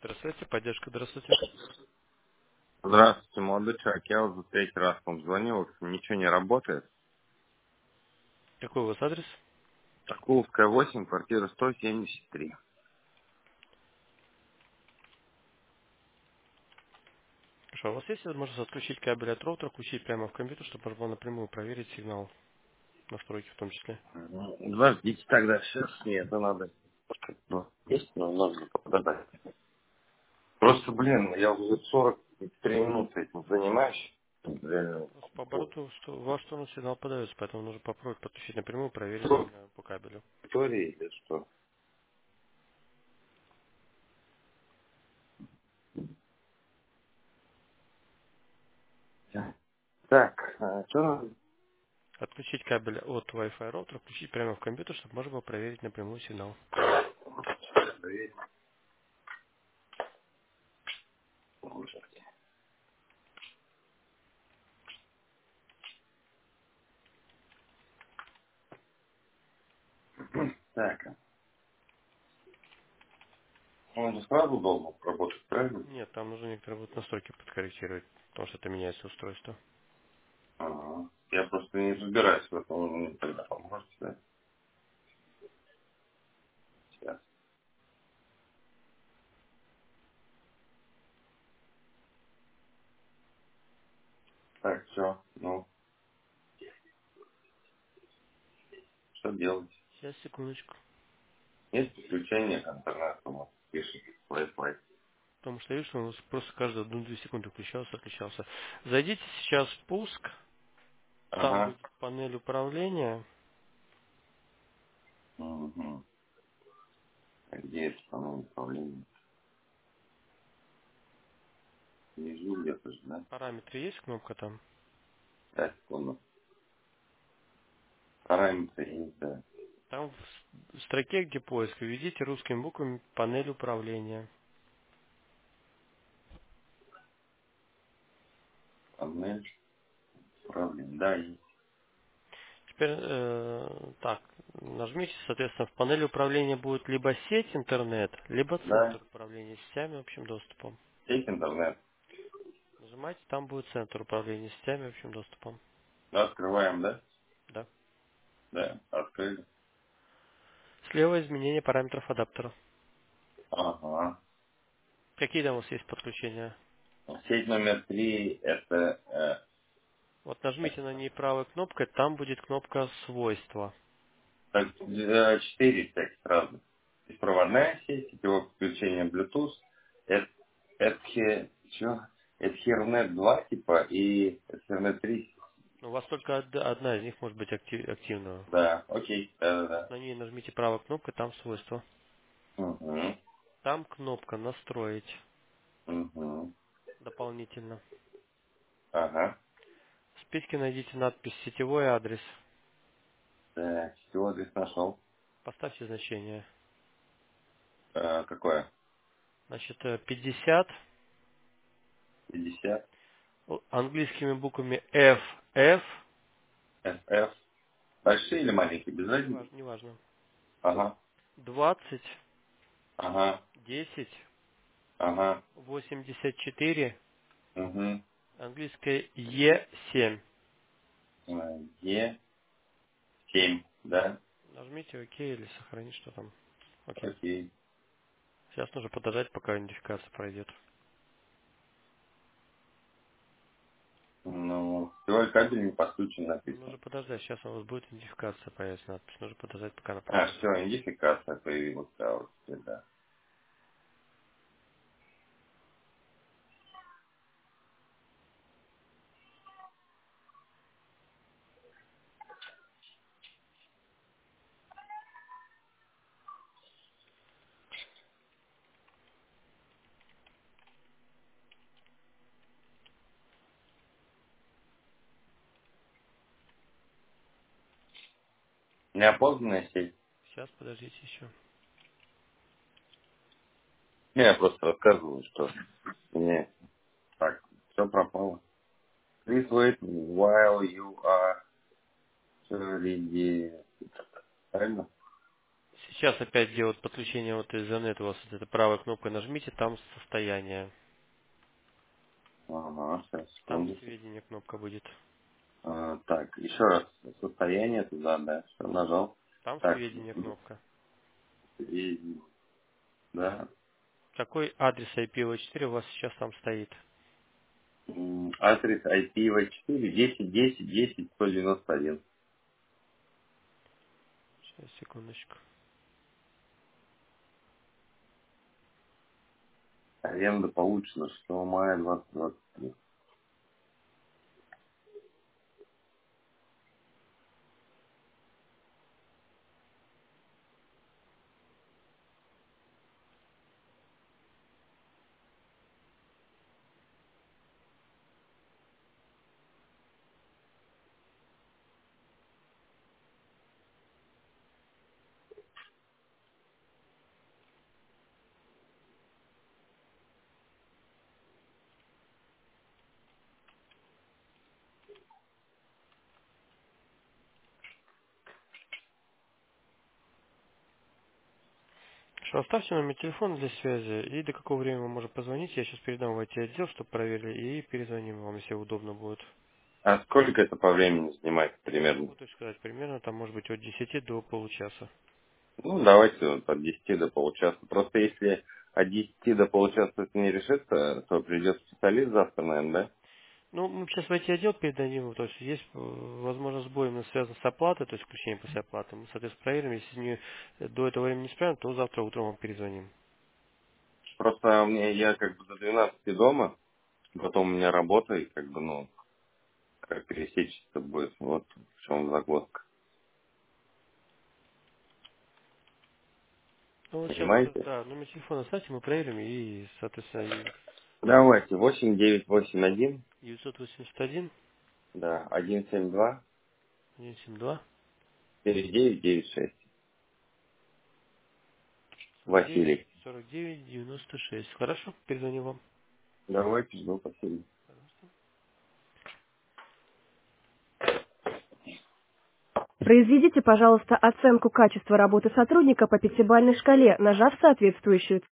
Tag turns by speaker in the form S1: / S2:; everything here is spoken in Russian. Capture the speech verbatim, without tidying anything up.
S1: Здравствуйте, поддержка, здравствуйте.
S2: Здравствуйте, молодой человек. Я уже третий раз вам звонил, ничего не работает.
S1: Какой у вас адрес?
S2: Соколовская восемь, квартира сто семьдесят три.
S1: Хорошо, у вас есть возможность отключить кабель от роутера, включить прямо в компьютер, чтобы можно было напрямую проверить сигнал, настройки в том числе?
S2: Ну, подождите тогда, сейчас мне это надо. Ну, есть, но нужно подождать. Просто, блин, я уже сорок три минуты этим занимаюсь. Реально,
S1: Просто по обороту что, в вашу сторону сигнал подается, поэтому нужно попробовать подключить напрямую, проверить
S2: сорок
S1: именно по кабелю.
S2: истории или что? Так, а, что надо?
S1: Отключить кабель от Wi-Fi роутера, включить прямо в компьютер, чтобы можно было проверить напрямую сигнал.
S2: Так, он же сразу должен работать, правильно?
S1: Нет, там нужно некоторые вот настройки подкорректировать, потому что это меняется устройство.
S2: Ага. Я просто не разбираюсь в этом, вы мне тогда поможете, да? Сейчас. Так, все, ну, что делать?
S1: Сейчас, секундочку.
S2: Есть подключение к интернету, вот, пишет Wi-Fi.
S1: Потому что я вижу, что он у вас просто каждые одну-две секунды включался, отключался. Зайдите сейчас в пуск, там
S2: Ага.
S1: будет панель управления.
S2: Угу. А где это самое управление? Внизу где-то же, да?
S1: Параметры есть кнопка там?
S2: Пять секунд. Параметры и да.
S1: Там в строке, где поиск, введите русскими буквами панель управления.
S2: Панель управления. Да, есть.
S1: Теперь э, так, нажмите, соответственно, в панели управления будет либо сеть интернет, либо
S2: Да.
S1: центр управления сетями общим доступом.
S2: Есть интернет.
S1: Нажимайте, там будет центр управления сетями общим доступом.
S2: Да, открываем, да?
S1: Да.
S2: Да, открыли.
S1: Слева изменение параметров адаптера.
S2: Ага.
S1: Какие там у вас есть подключения?
S2: Сеть номер три это
S1: Вот
S2: э,
S1: нажмите на ней правой кнопкой, там будет кнопка свойства.
S2: Так, э, четыре всяких разных. Беспроводная сеть, сетевое подключение Bluetooth, Эт- Ethe- чё? Ethernet два типа и Ethernet три.
S1: У вас только од- одна из них может быть актив- активна.
S2: Да, окей,
S1: Вот
S2: да-да-да.
S1: на ней нажмите правой кнопкой, там свойства.
S2: Угу,
S1: Там кнопка настроить
S2: угу.
S1: дополнительно.
S2: Ага.
S1: В списке найдите надпись «Сетевой адрес».
S2: Так, все, здесь нашел.
S1: Поставьте значение.
S2: Э, какое?
S1: Значит, э, пятьдесят
S2: пятьдесят,
S1: о, английскими буквами F, F,
S2: эф эф. Большие или маленькие, без разницы?
S1: неважно, неважно,
S2: Ага,
S1: двадцать,
S2: ага,
S1: десять,
S2: ага.
S1: восемьдесят четыре,
S2: Угу.
S1: английское E семь.
S2: Е семь, да?
S1: Нажмите ОК или сохранить, что там. Окей.
S2: Окей.
S1: Сейчас нужно подождать, пока идентификация пройдет.
S2: Ну, сетевой кабель не подключен,
S1: Нужно
S2: написано.
S1: подождать, сейчас у вас будет идентификация появится надпись. Нужно подождать, пока она
S2: А,
S1: пройдет.
S2: все, идентификация появилась, да, вот теперь, да. Неопознанная сеть.
S1: Сейчас, подождите еще.
S2: Не, я просто рассказываю, что мне так, все пропало. Please wait while you are ready. Правильно?
S1: Сейчас опять делать подключение вот из Ethernet, у вас вот эта правой кнопкой нажмите, там состояние.
S2: Ага, сейчас,
S1: Там
S2: секунду.
S1: сведения кнопка будет.
S2: А, так, еще раз. Состояние туда, да, что нажал.
S1: Там
S2: Так,
S1: сведения кнопка.
S2: и, да.
S1: Какой адрес ай пи ви четыре у вас сейчас там стоит?
S2: М, Адрес ай пи ви четыре десять десять десять сто девяносто один.
S1: Сейчас, секундочку.
S2: Аренда получена шестого мая двадцать двадцать три.
S1: Что, оставьте номер телефона для связи, и до какого времени мы можем позвонить. Я сейчас передам в ай ти-отдел, чтобы проверили, и перезвоним вам, если удобно будет.
S2: А сколько это по времени занимает
S1: Не
S2: примерно?
S1: могу точно сказать, примерно там может быть от десяти до получаса.
S2: Ну, давайте вот от десяти до получаса. Просто если от десяти до получаса это не решится, то придет специалист завтра, наверное, да?
S1: Ну, мы сейчас в ай ти-отдел передадим, то есть есть, э, возможно, сбой именно связан с оплатой, то есть включение после оплаты. Мы, соответственно, проверим, если не, э, до этого времени не справим, то завтра утром вам перезвоним.
S2: Просто мне я как бы до двенадцати дома, потом у меня работа, и как бы, ну, как пересечься будет. Вот в чем загвоздка.
S1: Ну, вот сейчас,
S2: Понимаете?
S1: да, номер телефона оставьте, мы проверим, и, соответственно, и
S2: Давайте, восемь девять восемь один,
S1: девятьсот восемьдесят один
S2: да, один семь два
S1: один семь два
S2: четыре девять девять шесть.
S1: сорок девять
S2: Василий.
S1: сорок девять девяносто шесть. Хорошо, перезвоню вам.
S2: Давайте, ну, Василий.
S3: Произведите, пожалуйста, оценку качества работы сотрудника по пятибалльной шкале, нажав соответствующую